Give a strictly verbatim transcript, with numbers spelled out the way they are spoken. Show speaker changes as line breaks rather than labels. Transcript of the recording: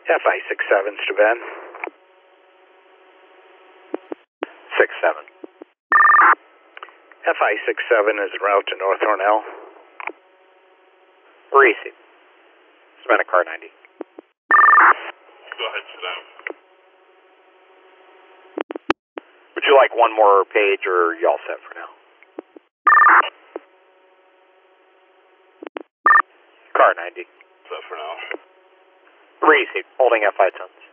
F I six seven, Steven.
six seven.
F I six seven is en route to North Hornell.
Receive. Savannah car ninety.
Go ahead, Steven.
Would you like one more page, or are you all set for now? Car ninety.
Set for now.
Receive. Holding F I ten.